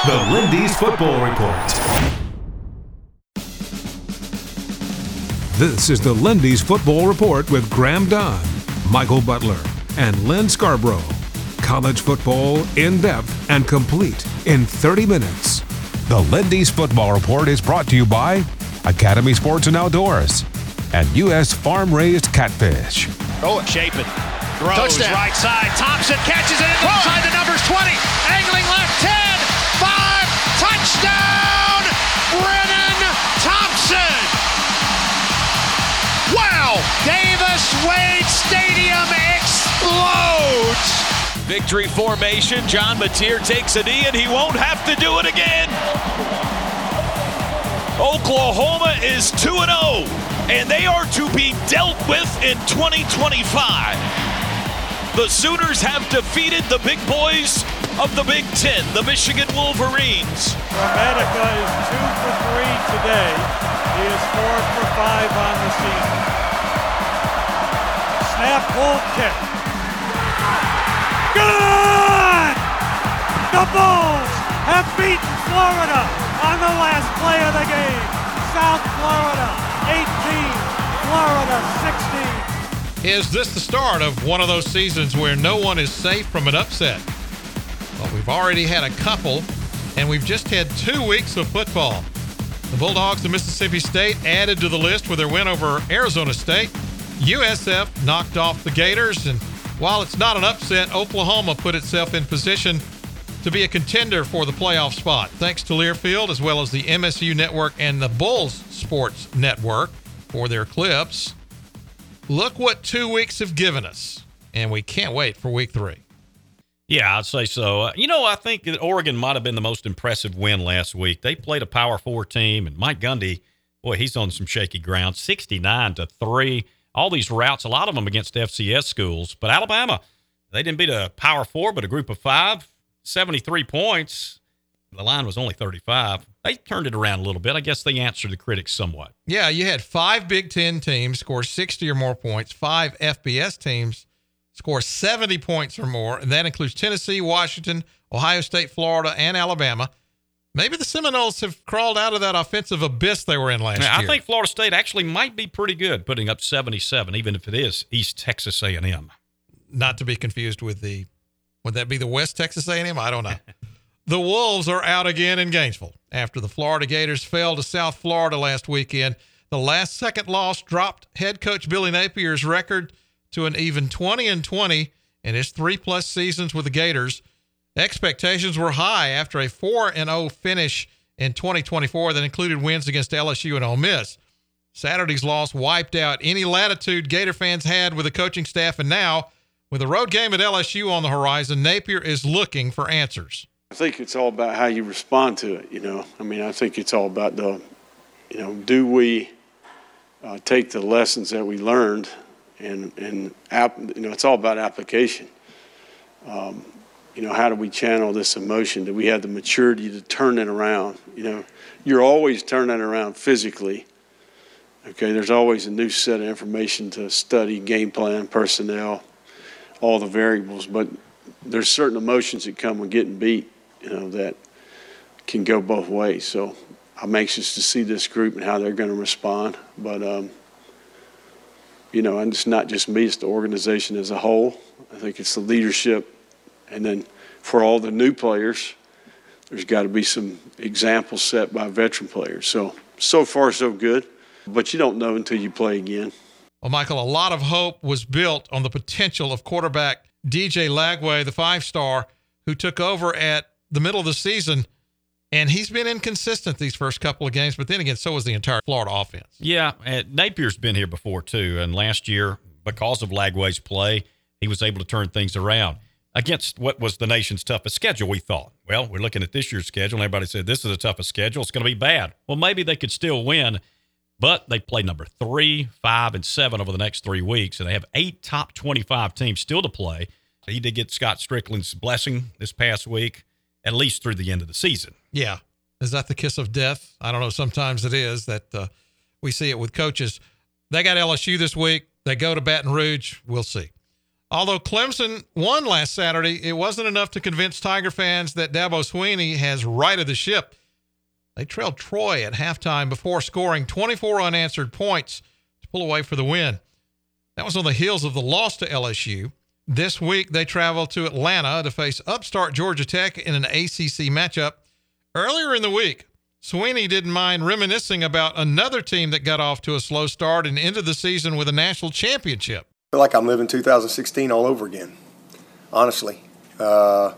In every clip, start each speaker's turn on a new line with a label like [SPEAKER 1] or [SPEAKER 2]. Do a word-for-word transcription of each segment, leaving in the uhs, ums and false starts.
[SPEAKER 1] The Lindy's Football Report. This is the Lindy's Football Report with Graham Dunn, Michael Butler, and Lynn Scarborough. College football in-depth and complete in thirty minutes.
[SPEAKER 2] The Lindy's Football Report is brought to you by Academy Sports and Outdoors and U S Farm-Raised Catfish.
[SPEAKER 3] Oh, Chapin throws touchdown. Right side. Thompson catches it inside the numbers twenty. Angling left ten. five. Touchdown. Brennan Thompson. Wow. Davis Wade Stadium explodes. Victory formation. John Mateer takes a knee and he won't have to do it again. Oklahoma is two and oh, and they are to be dealt with in twenty twenty-five. The Sooners have defeated the big boys of the Big Ten, the Michigan Wolverines.
[SPEAKER 4] Gramatica is two for three today. He is four for five on the season. Snap, hold, kick. Good! The Bulls have beaten Florida on the last play of the game. South Florida eighteen, Florida sixteen.
[SPEAKER 5] Is this the start of one of those seasons where no one is safe from an upset? Well, we've already had a couple, and we've just had two weeks of football. The Bulldogs of Mississippi State added to the list with their win over Arizona State. U S F knocked off the Gators, and while it's not an upset, Oklahoma put itself in position to be a contender for the playoff spot, thanks to Learfield as well as the M S U Network and the Bulls Sports Network for their clips. Look what two weeks have given us, and we can't wait for week three.
[SPEAKER 6] Yeah, I'd say so. Uh, you know, I think that Oregon might have been the most impressive win last week. They played a Power Four team, and Mike Gundy, boy, he's on some shaky ground, sixty-nine to three. All these routes, a lot of them against F C S schools. But Alabama, they didn't beat a Power Four, but a group of five, seventy-three points. The line was only thirty-five. They turned it around a little bit. I guess they answered the critics somewhat.
[SPEAKER 5] Yeah, you had five Big Ten teams score sixty or more points, five F B S teams score seventy points or more, and that includes Tennessee, Washington, Ohio State, Florida, and Alabama. Maybe the Seminoles have crawled out of that offensive abyss they were in last
[SPEAKER 6] now,
[SPEAKER 5] year.
[SPEAKER 6] I think Florida State actually might be pretty good, putting up seventy-seven, even if it is East Texas A and M.
[SPEAKER 5] Not to be confused with the, would that be the West Texas A and M? I don't know. The Wolves are out again in Gainesville after the Florida Gators fell to South Florida last weekend. The last-second loss dropped head coach Billy Napier's record to an even twenty and twenty in his three-plus seasons with the Gators. Expectations were high after a four and oh finish in twenty twenty-four that included wins against L S U and Ole Miss. Saturday's loss wiped out any latitude Gator fans had with the coaching staff, and now, with a road game at L S U on the horizon, Napier is looking for answers.
[SPEAKER 7] I think it's all about how you respond to it, you know. I mean, I think it's all about the, you know, do we uh, take the lessons that we learned and, and app, you know, it's all about application. Um, you know, how do we channel this emotion? Do we have the maturity to turn it around? You know, you're always turning it around physically. Okay, there's always a new set of information to study, game plan, personnel, all the variables, but there's certain emotions that come with getting beat, you know, that can go both ways. So I'm anxious to see this group and how they're going to respond. But, um, you know, and it's not just me, it's the organization as a whole. I think it's the leadership. And then for all the new players, there's got to be some examples set by veteran players. So, so far, so good. But you don't know until you play again.
[SPEAKER 5] Well, Michael, a lot of hope was built on the potential of quarterback D J Lagway, the five-star, who took over at the middle of the season, and he's been inconsistent these first couple of games, but then again, so was the entire Florida offense.
[SPEAKER 6] Yeah, and Napier's been here before, too, and last year, because of Lagway's play, he was able to turn things around against what was the nation's toughest schedule, we thought. Well, we're looking at this year's schedule, and everybody said, this is the toughest schedule. It's going to be bad. Well, maybe they could still win, but they play number three, five, and seven over the next three weeks, and they have eight top twenty-five teams still to play. So he did get Scott Strickland's blessing this past week, at least through the end of the season.
[SPEAKER 5] Yeah. Is that the kiss of death? I don't know. Sometimes it is that uh, we see it with coaches. They got L S U this week. They go to Baton Rouge. We'll see. Although Clemson won last Saturday, it wasn't enough to convince Tiger fans that Dabo Swinney has righted the ship. They trailed Troy at halftime before scoring twenty-four unanswered points to pull away for the win. That was on the heels of the loss to L S U. This week, they travel to Atlanta to face upstart Georgia Tech in an A C C matchup. Earlier in the week, Swinney didn't mind reminiscing about another team that got off to a slow start and ended the season with a national championship.
[SPEAKER 8] I feel like I'm living two thousand sixteen all over again, honestly. Uh,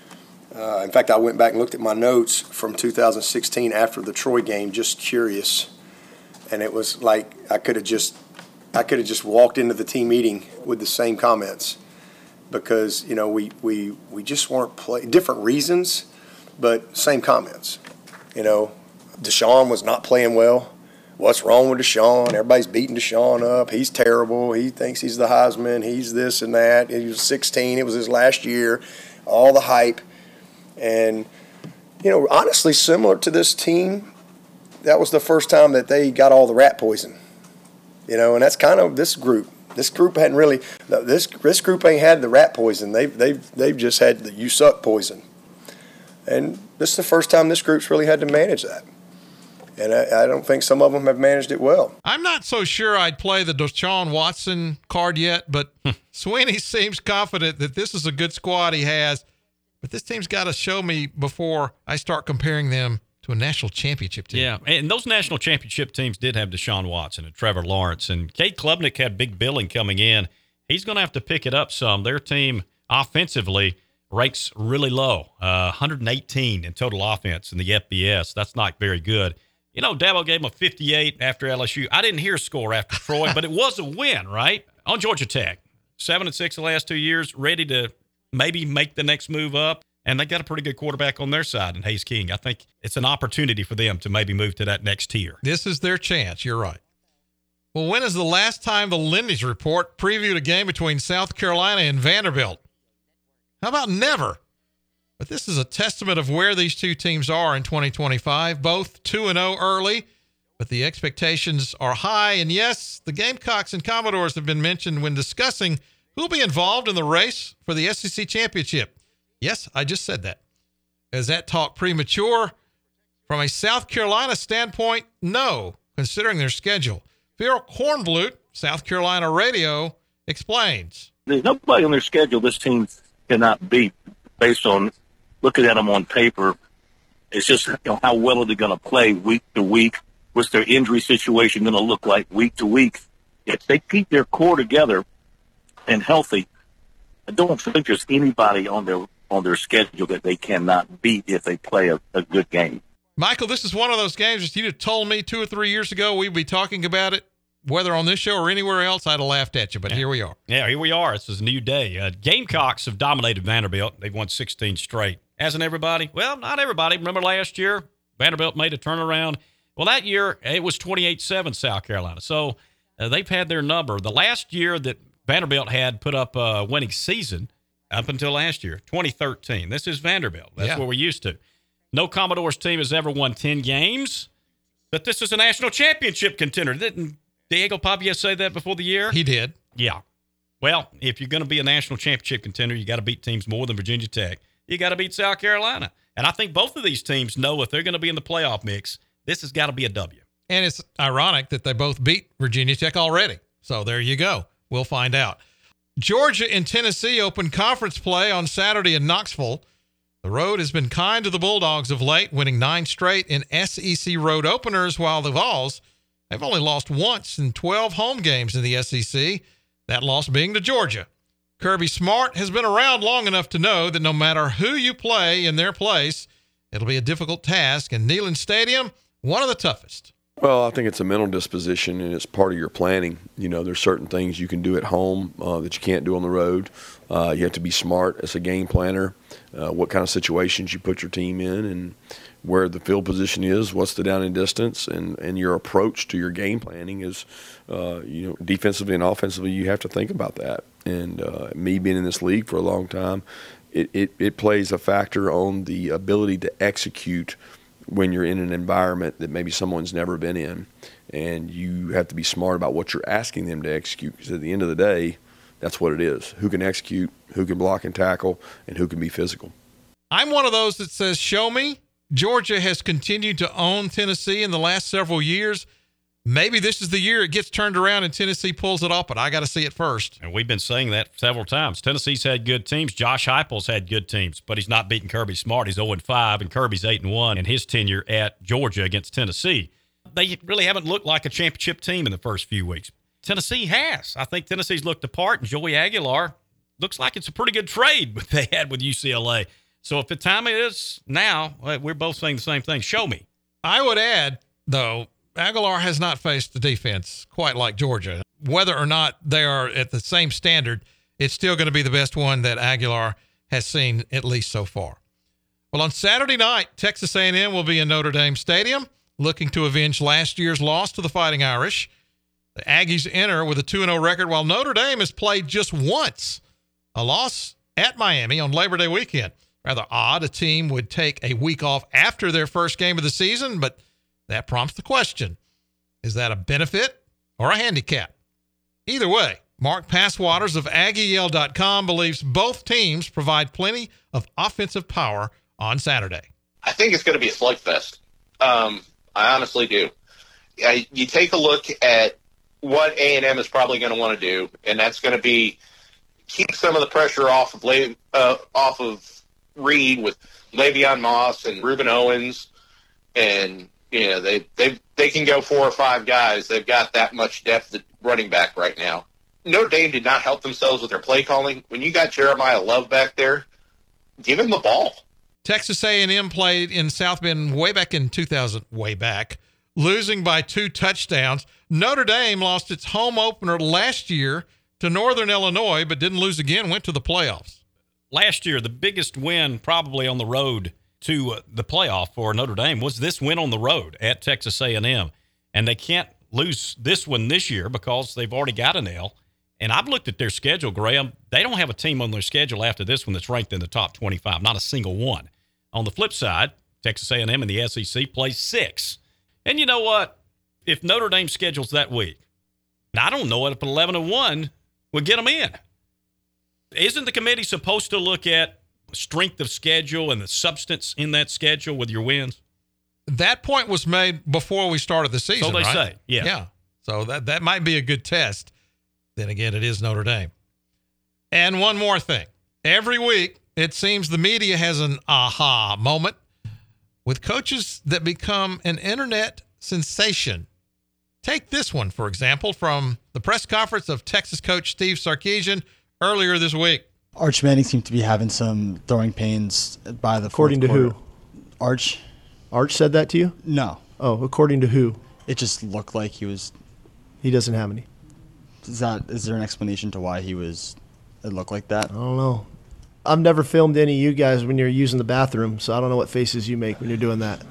[SPEAKER 8] uh, in fact, I went back and looked at my notes from two thousand sixteen after the Troy game, just curious. And it was like I could have just I could have just walked into the team meeting with the same comments because, you know, we, we, we just weren't playing, different reasons, but same comments. You know, Deshaun was not playing well. What's wrong with Deshaun? Everybody's beating Deshaun up. He's terrible. He thinks he's the Heisman. He's this and that. He was sixteen. It was his last year. All the hype. And, you know, honestly, similar to this team, that was the first time that they got all the rat poison. You know, and that's kind of this group. This group hadn't really this this group ain't had the rat poison. They've they've they've just had the you suck poison. And this is the first time this group's really had to manage that. And I, I don't think some of them have managed it well.
[SPEAKER 5] I'm not so sure I'd play the Deshaun Watson card yet, but Swinney seems confident that this is a good squad he has. But this team's got to show me before I start comparing them to a national championship team.
[SPEAKER 6] Yeah, and those national championship teams did have Deshaun Watson and Trevor Lawrence, and Cade Klubnik had big billing coming in. He's going to have to pick it up some. Their team offensively rates really low, uh, one hundred eighteen in total offense in the F B S. That's not very good. You know, Dabo gave him a fifty-eight after L S U. I didn't hear a score after Troy, but it was a win, right? On Georgia Tech. Seven and six the last two years, ready to maybe make the next move up. And they got a pretty good quarterback on their side in Hayes King. I think it's an opportunity for them to maybe move to that next tier.
[SPEAKER 5] This is their chance. You're right. Well, when is the last time the Lindy's Report previewed a game between South Carolina and Vanderbilt? How about never? But this is a testament of where these two teams are in twenty twenty-five, both two and oh early, but the expectations are high. And yes, the Gamecocks and Commodores have been mentioned when discussing who will be involved in the race for the S E C championship. Yes, I just said that. Is that talk premature? From a South Carolina standpoint, no, considering their schedule. Phil Kornblut, South Carolina Radio, explains.
[SPEAKER 9] There's nobody on their schedule this team cannot beat based on looking at them on paper. It's just, you know, how well are they going to play week to week? What's their injury situation going to look like week to week? If they keep their core together and healthy, I don't think there's anybody on their on their schedule that they cannot beat if they play a, a good game.
[SPEAKER 5] Michael, this is one of those games that you'd have told me two or three years ago we'd be talking about it, whether on this show or anywhere else, I'd have laughed at you, but
[SPEAKER 6] yeah. here
[SPEAKER 5] we are.
[SPEAKER 6] Yeah, here we are. It's a new day. Uh, Gamecocks have dominated Vanderbilt. They've won sixteen straight. Hasn't everybody? Well, not everybody. Remember last year, Vanderbilt made a turnaround. Well, that year, it was twenty-eight seven South Carolina. So uh, they've had their number. The last year that Vanderbilt had put up a winning season, up until last year, twenty thirteen. This is Vanderbilt. That's yeah. what we're used to. No Commodores team has ever won ten games, but this is a national championship contender. Didn't Diego Pavia say that before the year?
[SPEAKER 5] He did.
[SPEAKER 6] Yeah. Well, if you're going to be a national championship contender, you got to beat teams more than Virginia Tech. You got to beat South Carolina. And I think both of these teams know if they're going to be in the playoff mix, this has got to be a W.
[SPEAKER 5] And it's ironic that they both beat Virginia Tech already. So there you go. We'll find out. Georgia and Tennessee opened conference play on Saturday in Knoxville. The road has been kind to the Bulldogs of late, winning nine straight in S E C road openers, while the Vols have only lost once in twelve home games in the S E C, that loss being to Georgia. Kirby Smart has been around long enough to know that no matter who you play in their place, it'll be a difficult task, and Neyland Stadium, one of the toughest.
[SPEAKER 10] Well, I think it's a mental disposition, and it's part of your planning. You know, there's certain things you can do at home uh, that you can't do on the road. Uh, you have to be smart as a game planner, uh, what kind of situations you put your team in, and where the field position is, what's the down and distance, and, and your approach to your game planning is, uh, you know, defensively and offensively, you have to think about that. And uh, me being in this league for a long time, it, it, it plays a factor on the ability to execute when you're in an environment that maybe someone's never been in, and you have to be smart about what you're asking them to execute, because at the end of the day, that's what it is. Who can execute, who can block and tackle, and who can be physical.
[SPEAKER 5] I'm one of those that says, show me. Georgia has continued to own Tennessee in the last several years. Maybe this is the year it gets turned around and Tennessee pulls it off, but I got to see it first.
[SPEAKER 6] And we've been saying that several times. Tennessee's had good teams. Josh Heupel's had good teams, but he's not beating Kirby Smart. He's oh and five, and Kirby's eight and one in his tenure at Georgia against Tennessee. They really haven't looked like a championship team in the first few weeks. Tennessee has. I think Tennessee's looked apart, and Joey Aguilar looks like it's a pretty good trade what they had with U C L A. So if the time is now, we're both saying the same thing. Show me.
[SPEAKER 5] I would add, though, Aguilar has not faced the defense quite like Georgia. Whether or not they are at the same standard, it's still going to be the best one that Aguilar has seen, at least so far. Well, on Saturday night, Texas A and M will be in Notre Dame Stadium, looking to avenge last year's loss to the Fighting Irish. The Aggies enter with a two and oh record, while Notre Dame has played just once, a loss at Miami on Labor Day weekend. Rather odd, a team would take a week off after their first game of the season, but that prompts the question, is that a benefit or a handicap? Either way, Mark Passwaters of Aggie Yell dot com believes both teams provide plenty of offensive power on Saturday.
[SPEAKER 11] I think it's going to be a slugfest. Um, I honestly do. I, you take a look at what A and M is probably going to want to do, and that's going to be keep some of the pressure off of Le- uh, off of Reed with Le'Veon Moss and Reuben Owens, and you know they they they can go four or five guys. They've got that much depth at running back right now. Notre Dame did not help themselves with their play calling. When you got Jeremiah Love back there, give him the ball.
[SPEAKER 5] Texas A and M played in South Bend way back in two thousand, way back, losing by two touchdowns. Notre Dame lost its home opener last year to Northern Illinois, but didn't lose again, went to the playoffs.
[SPEAKER 6] Last year, the biggest win probably on the road to uh, the playoff for Notre Dame was this win on the road at Texas A and M. And they can't lose this one this year because they've already got an L. And I've looked at their schedule, Graham. They don't have a team on their schedule after this one that's ranked in the top twenty-five, not a single one. On the flip side, Texas A and M in the S E C plays six. And you know what? If Notre Dame schedules that week, I don't know if eleven and one would get them in. Isn't the committee supposed to look at strength of schedule and the substance in that schedule with your wins?
[SPEAKER 5] That point was made before we started the season,
[SPEAKER 6] So they
[SPEAKER 5] right?
[SPEAKER 6] say, yeah.
[SPEAKER 5] Yeah. So that, that might be a good test. Then again, it is Notre Dame. And one more thing. Every week, it seems the media has an aha moment with coaches that become an internet sensation. Take this one, for example, from the press conference of Texas coach Steve Sarkisian earlier this week.
[SPEAKER 12] Arch Manning seemed to be having some throwing pains by the
[SPEAKER 13] According to
[SPEAKER 12] fourth
[SPEAKER 13] who?
[SPEAKER 12] quarter. Arch.
[SPEAKER 13] Arch said that to you?
[SPEAKER 12] No.
[SPEAKER 13] Oh, according to who?
[SPEAKER 12] It just looked like he was.
[SPEAKER 13] He doesn't have any.
[SPEAKER 12] Is that? Is there an explanation to why he was? It looked like that.
[SPEAKER 13] I don't know. I've never filmed any of you guys when you're using the bathroom, so I don't know what faces you make when you're doing that.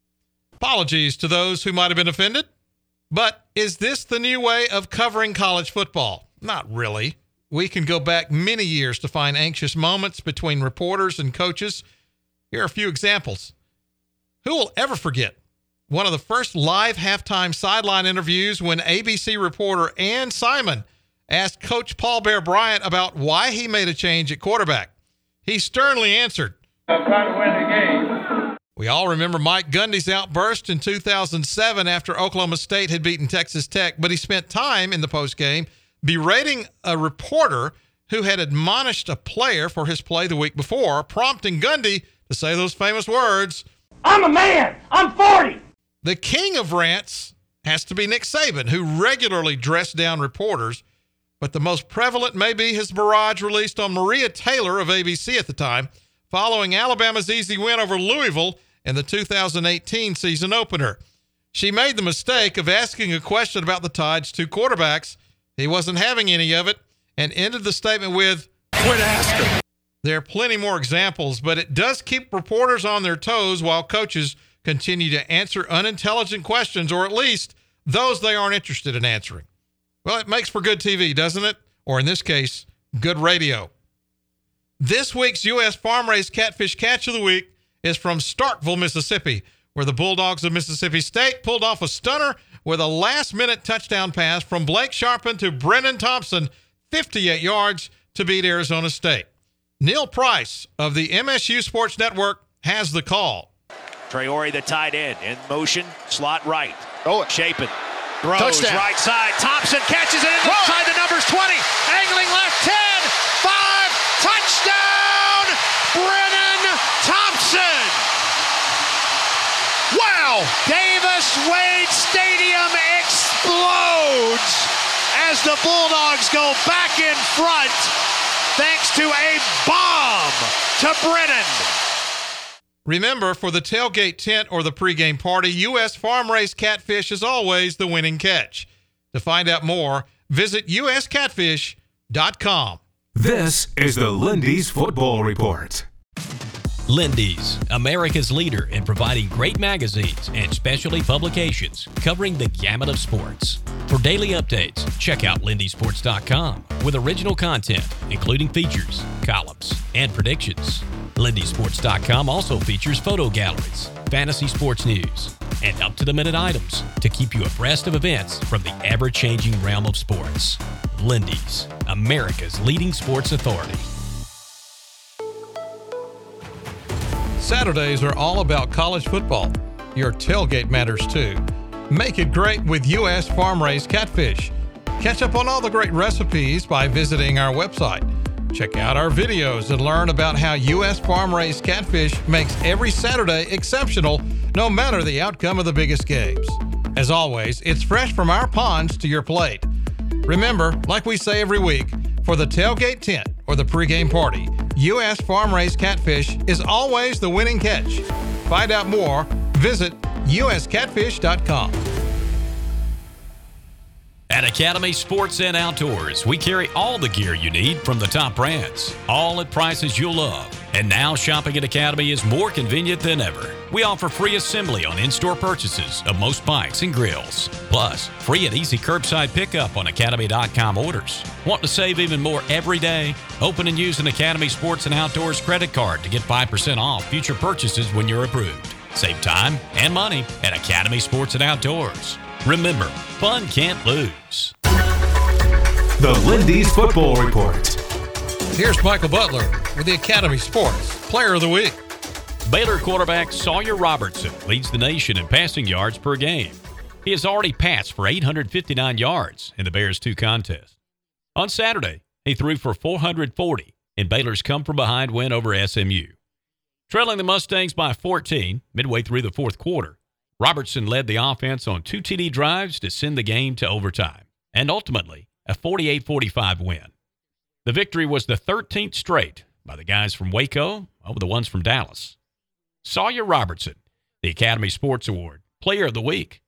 [SPEAKER 5] Apologies to those who might have been offended, but is this the new way of covering college football? Not really. We can go back many years to find anxious moments between reporters and coaches. Here are a few examples. Who will ever forget one of the first live halftime sideline interviews when A B C reporter Ann Simon asked Coach Paul Bear Bryant about why he made a change at quarterback? He sternly answered,
[SPEAKER 14] I'm trying to win the game.
[SPEAKER 5] We all remember Mike Gundy's outburst in two thousand seven after Oklahoma State had beaten Texas Tech, but he spent time in the postgame berating a reporter who had admonished a player for his play the week before, prompting Gundy to say those famous words,
[SPEAKER 14] I'm a man. I'm forty.
[SPEAKER 5] The king of rants has to be Nick Saban, who regularly dressed down reporters, but the most prevalent may be his barrage released on Maria Taylor of A B C at the time, following Alabama's easy win over Louisville in the two thousand eighteen season opener. She made the mistake of asking a question about the Tide's two quarterbacks. He wasn't having any of it and ended the statement with, quit asking. There are plenty more examples, but it does keep reporters on their toes while coaches continue to answer unintelligent questions, or at least those they aren't interested in answering. Well, it makes for good T V, doesn't it? Or in this case, good radio. This week's U S Farm-Raised Catfish Catch of the Week is from Starkville, Mississippi, where the Bulldogs of Mississippi State pulled off a stunner with a last-minute touchdown pass from Blake Sharpin to Brennan Thompson, fifty-eight yards to beat Arizona State. Neil Price of the M S U Sports Network has the call.
[SPEAKER 15] Traore, the tight end, in motion, slot right.
[SPEAKER 16] Oh,
[SPEAKER 15] Chapin throws
[SPEAKER 16] touchdown.
[SPEAKER 15] right side. Thompson catches it inside the numbers twenty. Angling left ten. five. Touchdown, Brennan Thompson. Wow. Davis Wade Stadium explodes as the Bulldogs go back in front thanks to a bomb to Brennan.
[SPEAKER 5] Remember, for the tailgate tent or the pregame party, U S farm-raised catfish is always the winning catch. To find out more, visit U S catfish dot com.
[SPEAKER 1] This is the Lindy's Football Report.
[SPEAKER 17] Lindy's, America's leader in providing great magazines and specialty publications covering the gamut of sports. For daily updates, check out lindy sports dot com with original content, including features, columns, and predictions. lindy sports dot com also features photo galleries, fantasy sports news, and up-to-the-minute items to keep you abreast of events from the ever-changing realm of sports. Lindy's, America's leading sports authority.
[SPEAKER 5] Saturdays are all about college football. Your tailgate matters too. Make it great with U S farm-raised catfish. Catch up on all the great recipes by visiting our website. Check out our videos and learn about how U S farm-raised catfish makes every Saturday exceptional, no matter the outcome of the biggest games. As always, it's fresh from our ponds to your plate. Remember, like we say every week, for the tailgate tent or the pregame party, U S farm-raised catfish is always the winning catch. Find out more, visit U S catfish dot com.
[SPEAKER 17] At Academy Sports and Outdoors, we carry all the gear you need from the top brands, all at prices you'll love. And now shopping at Academy is more convenient than ever. We offer free assembly on in-store purchases of most bikes and grills. Plus, free and easy curbside pickup on academy dot com orders. Want to save even more every day? Open and use an Academy Sports and Outdoors credit card to get five percent off future purchases when you're approved. Save time and money at Academy Sports and Outdoors. Remember, fun can't lose.
[SPEAKER 1] The Lindy's Football Report.
[SPEAKER 5] Here's Michael Butler with the Academy Sports Player of the Week.
[SPEAKER 17] Baylor quarterback Sawyer Robertson leads the nation in passing yards per game. He has already passed for eight hundred fifty-nine yards in the Bears' two contests. On Saturday, he threw for four hundred forty in Baylor's come-from-behind win over S M U. Trailing the Mustangs by fourteen midway through the fourth quarter, Robertson led the offense on two T D drives to send the game to overtime, and ultimately a forty-eight forty-five win. The victory was the thirteenth straight by the guys from Waco over the ones from Dallas. Sawyer Robertson, the Academy Sports Award, Player of the Week.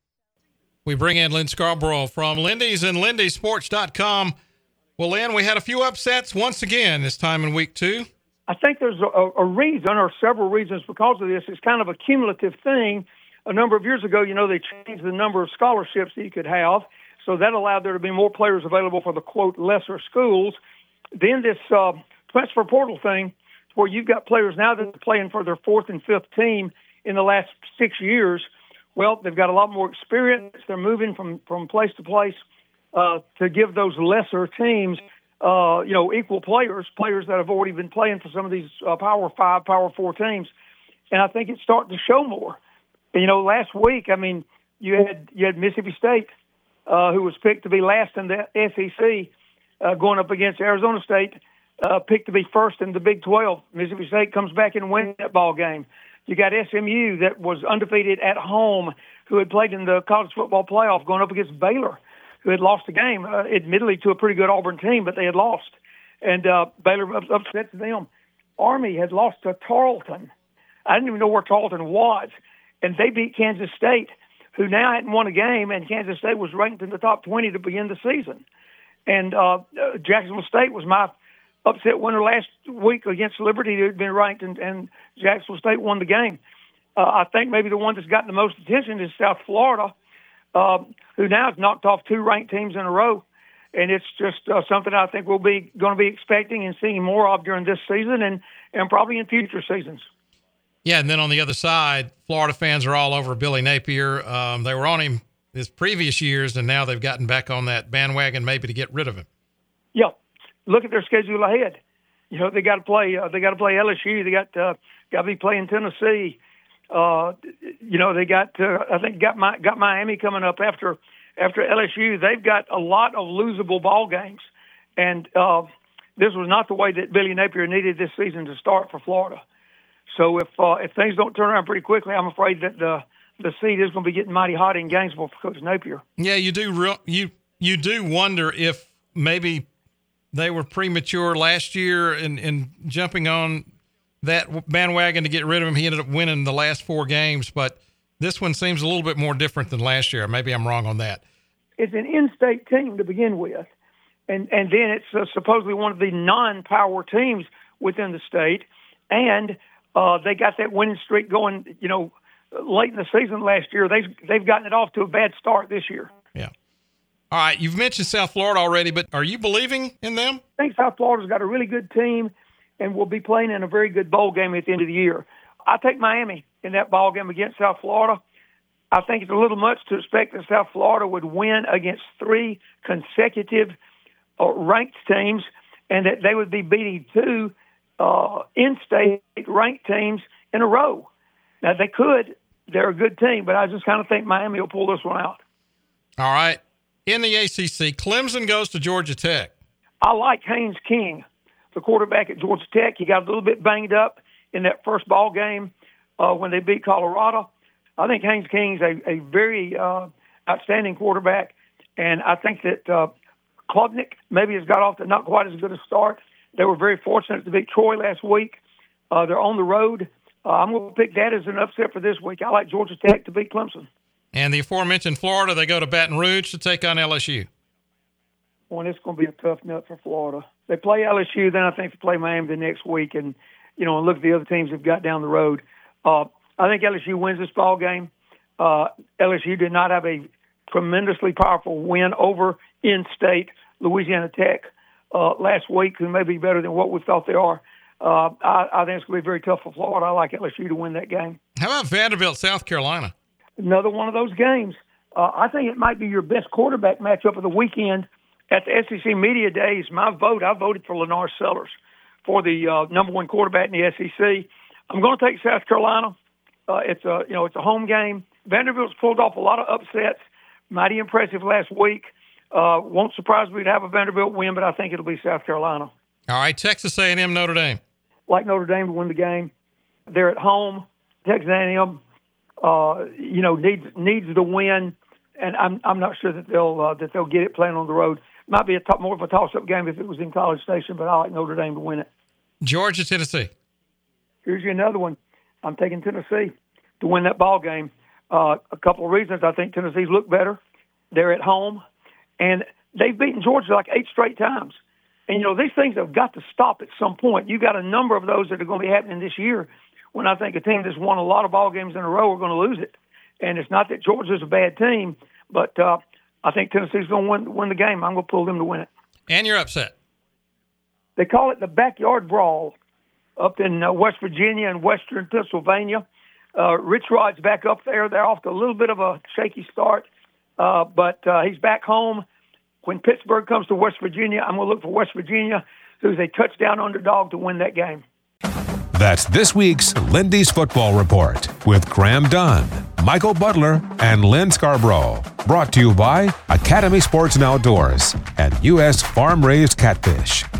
[SPEAKER 5] We bring in Lynn Scarborough from Lindy's and lindy sports dot com. Well, Lynn, we had a few upsets once again this time in week two.
[SPEAKER 18] I think there's a, a reason or several reasons because of this. It's kind of a cumulative thing. A number of years ago, you know, they changed the number of scholarships that you could have, so that allowed there to be more players available for the, quote, lesser schools. Then this uh, transfer portal thing, where you've got players now that are playing for their fourth and fifth team in the last six years. Well, they've got a lot more experience. They're moving from, from place to place uh, to give those lesser teams, uh, you know, equal players, players that have already been playing for some of these uh, Power Five, Power Four teams. And I think it's starting to show more. And, you know, last week, I mean, you had you had Mississippi State, uh, who was picked to be last in the S E C, uh, going up against Arizona State, uh, picked to be first in the Big twelve. Mississippi State comes back and wins that ball game. You got S M U that was undefeated at home, who had played in the college football playoff, going up against Baylor, who had lost the game, uh, admittedly to a pretty good Auburn team, but they had lost. And uh, Baylor upset them. Army had lost to Tarleton. I didn't even know where Tarleton was. And they beat Kansas State, who now hadn't won a game, and Kansas State was ranked in the top twenty to begin the season. And uh, uh, Jacksonville State was my upset winner last week against Liberty, who had been ranked, and, and Jacksonville State won the game. Uh, I think maybe the one that's gotten the most attention is South Florida, uh, who now has knocked off two ranked teams in a row. And it's just uh, something I think we'll be going to be expecting and seeing more of during this season and, and probably in future seasons.
[SPEAKER 5] Yeah, and then on the other side, Florida fans are all over Billy Napier. Um, they were on him his previous years, and now they've gotten back on that bandwagon maybe to get rid of him.
[SPEAKER 18] Yeah, look at their schedule ahead. You know, they got to play. Uh, they got to play L S U. They got uh, got to be playing Tennessee. Uh, you know, they got. Uh, I think got my got Miami coming up after after L S U. They've got a lot of losable ball games, and uh, this was not the way that Billy Napier needed this season to start for Florida. So if uh, if things don't turn around pretty quickly, I'm afraid that the the seat is going to be getting mighty hot in Gainesville for Coach Napier.
[SPEAKER 5] Yeah, you do. Real, you you do wonder if maybe they were premature last year in, in jumping on that bandwagon to get rid of him. He ended up winning the last four games, but this one seems a little bit more different than last year. Maybe I'm wrong on that.
[SPEAKER 18] It's an in-state team to begin with, and and then it's uh, supposedly one of the non-power teams within the state, and uh, they got that winning streak going, you know, late in the season last year. They've, they've gotten it off to a bad start this year.
[SPEAKER 5] Yeah. All right, you've mentioned South Florida already, but are you believing in them?
[SPEAKER 18] I think South Florida's got a really good team and will be playing in a very good bowl game at the end of the year. I take Miami in that bowl game against South Florida. I think it's a little much to expect that South Florida would win against three consecutive uh, ranked teams and that they would be beating two uh, in-state ranked teams in a row. Now, they could. They're a good team, but I just kind of think Miami will pull this one out.
[SPEAKER 5] All right. In the A C C, Clemson goes to Georgia Tech.
[SPEAKER 18] I like Haynes King, the quarterback at Georgia Tech. He got a little bit banged up in that first ball game uh, when they beat Colorado. I think Haynes King's a, a very uh, outstanding quarterback, and I think that uh, Klubnik maybe has got off to not quite as good a start. They were very fortunate to beat Troy last week. Uh, they're on the road. Uh, I'm going to pick that as an upset for this week. I like Georgia Tech to beat Clemson.
[SPEAKER 5] And the aforementioned Florida, they go to Baton Rouge to take on L S U.
[SPEAKER 18] Well, it's going to be a tough nut for Florida. They play L S U, then I think they play Miami the next week, and you know, and look at the other teams they've got down the road. Uh, I think L S U wins this ball game. Uh, L S U did not have a tremendously powerful win over in-state Louisiana Tech uh, last week, who may be better than what we thought they are. Uh, I, I think it's going to be very tough for Florida. I like L S U to win that game.
[SPEAKER 5] How about Vanderbilt, South Carolina?
[SPEAKER 18] Another one of those games. Uh, I think it might be your best quarterback matchup of the weekend. At the S E C Media Days, my vote, I voted for Lennar Sellers for the uh, number one quarterback in the S E C. I'm going to take South Carolina. Uh, it's a you know it's a home game. Vanderbilt's pulled off a lot of upsets. Mighty impressive last week. Uh, won't surprise me to have a Vanderbilt win, but I think it'll be South Carolina.
[SPEAKER 5] All right, Texas A and M, Notre Dame.
[SPEAKER 18] Like Notre Dame to win the game. They're at home. Texas A and M, uh, you know, needs needs the win, and I'm I'm not sure that they'll uh, that they'll get it playing on the road. Might be a top, more of a toss-up game if it was in College Station, but I like Notre Dame to win it.
[SPEAKER 5] Georgia, Tennessee.
[SPEAKER 18] Here's you another one. I'm taking Tennessee to win that ball game. Uh, a couple of reasons. I think Tennessee's look better. They're at home, and they've beaten Georgia like eight straight times. And, you know, these things have got to stop at some point. You've got a number of those that are going to be happening this year when I think a team that's won a lot of ball games in a row are going to lose it. And it's not that Georgia's a bad team, but uh, I think Tennessee's going to win, win the game. I'm going to pull them to win it.
[SPEAKER 5] And you're upset.
[SPEAKER 18] They call it the backyard brawl up in uh, West Virginia and Western Pennsylvania. Uh, Rich Rod's back up there. They're off to a little bit of a shaky start, uh, but uh, he's back home. When Pittsburgh comes to West Virginia, I'm going to look for West Virginia, who's a touchdown underdog to win that game.
[SPEAKER 2] That's this week's Lindy's Football Report with Graham Dunn, Michael Butler, and Lynn Scarborough. Brought to you by Academy Sports and Outdoors and U S Farm Raised Catfish.